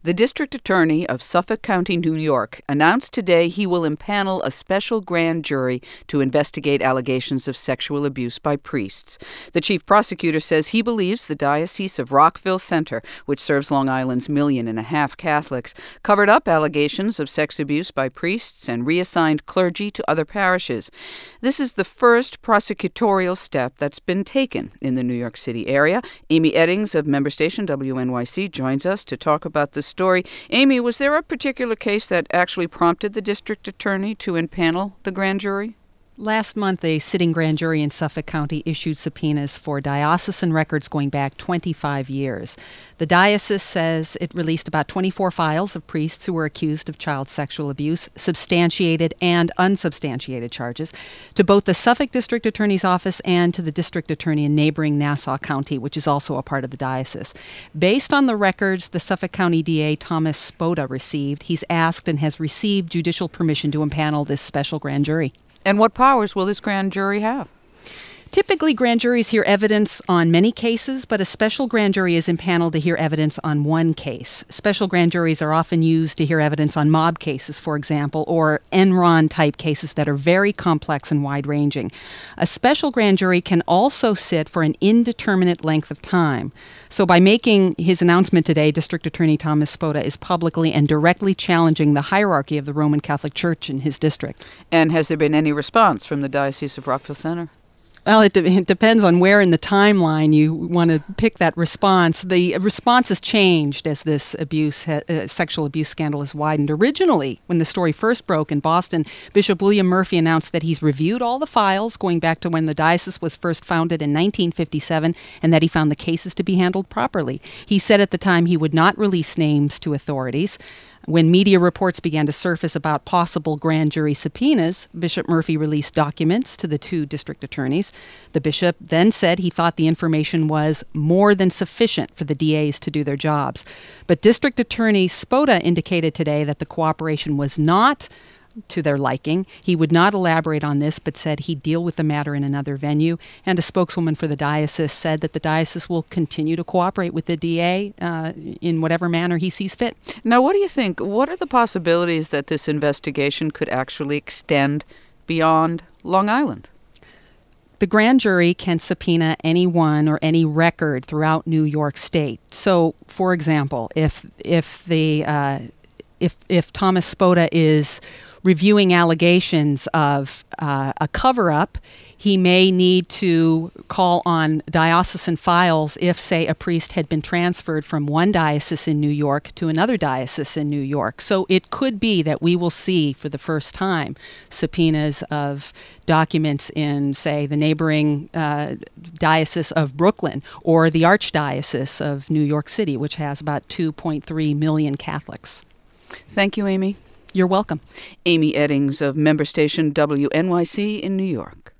The District Attorney of Suffolk County, New York, announced today he will impanel a special grand jury to investigate allegations of sexual abuse by priests. The chief prosecutor says he believes the Diocese of Rockville Centre, which serves Long Island's 1.5 million Catholics, covered up allegations of sex abuse by priests and reassigned clergy to other parishes. This is the first prosecutorial step that's been taken in the New York City area. Amy Eddings of member station WNYC joins us to talk about the story. Amy, was there a particular case that actually prompted the district attorney to impanel the grand jury? Last month, a sitting grand jury in Suffolk County issued subpoenas for diocesan records going back 25 years. The diocese says it released about 24 files of priests who were accused of child sexual abuse, substantiated and unsubstantiated charges, to both the Suffolk District Attorney's Office and to the district attorney in neighboring Nassau County, which is also a part of the diocese. Based on the records the Suffolk County DA Thomas Spota received, he's asked and has received judicial permission to impanel this special grand jury. And what powers will this grand jury have? Typically, grand juries hear evidence on many cases, but a special grand jury is impaneled to hear evidence on one case. Special grand juries are often used to hear evidence on mob cases, for example, or Enron-type cases that are very complex and wide-ranging. A special grand jury can also sit for an indeterminate length of time. So by making his announcement today, District Attorney Thomas Spota is publicly and directly challenging the hierarchy of the Roman Catholic Church in his district. And has there been any response from the Diocese of Rockville Centre? Well, it depends on where in the timeline you want to pick that response. The response has changed as this sexual abuse scandal has widened. Originally, when the story first broke in Boston, Bishop William Murphy announced that he's reviewed all the files going back to when the diocese was first founded in 1957 and that he found the cases to be handled properly. He said at the time he would not release names to authorities. When media reports began to surface about possible grand jury subpoenas, Bishop Murphy released documents to the two district attorneys. The bishop then said he thought the information was more than sufficient for the DAs to do their jobs. But District Attorney Spota indicated today that the cooperation was not to their liking. He would not elaborate on this, but said he'd deal with the matter in another venue. And a spokeswoman for the diocese said that the diocese will continue to cooperate with the DA in whatever manner he sees fit. Now, what do you think? What are the possibilities that this investigation could actually extend beyond Long Island? The grand jury can subpoena anyone or any record throughout New York State. So, for example, if Thomas Spota is reviewing allegations of a cover-up, he may need to call on diocesan files if, say, a priest had been transferred from one diocese in New York to another diocese in New York. So it could be that we will see for the first time subpoenas of documents in, say, the neighboring Diocese of Brooklyn or the Archdiocese of New York City, which has about 2.3 million Catholics. Thank you, Amy. You're welcome. Amy Eddings of member station WNYC in New York.